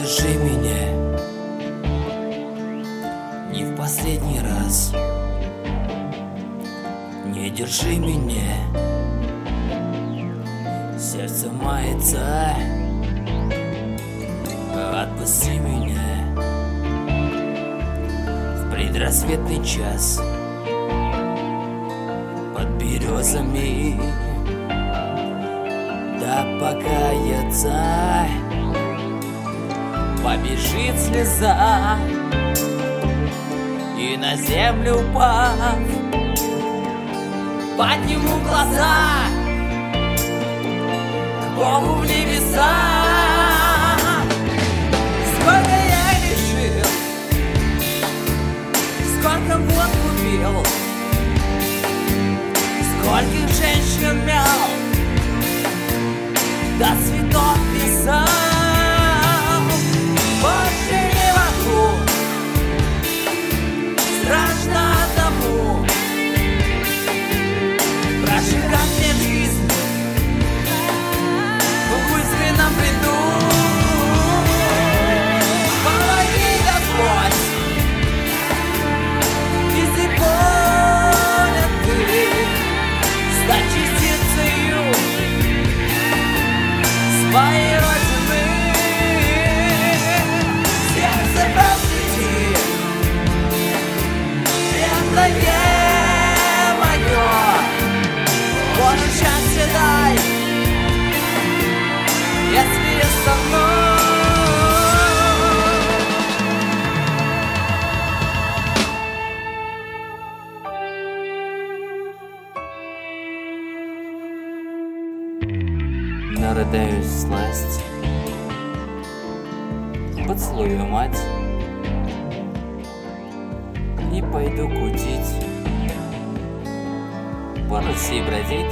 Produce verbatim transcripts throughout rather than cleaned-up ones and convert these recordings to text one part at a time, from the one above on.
держи меня, не в последний раз. Не держи меня, сердце мается. Отпусти меня в предрассветный час под березами, да покаяться побежит слеза, и на землю упав подниму глаза к Богу в небеса. Сколько я решил, сколько водку пил, скольких женщин мял, до цветов писал. Больше не могу, страшно одному прожигать мне жизнь в мысленном бреду. Помоги, Господь, если понят ты, стать частицею своей родины. Сердце просвети, светлое мое, Боже, счастье дай, если со мной. Нарыдаюсь всласть, поцелую мать и пойду кутить, по Руси бродить.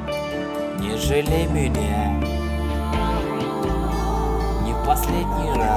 Не жалей меня, не в последний раз.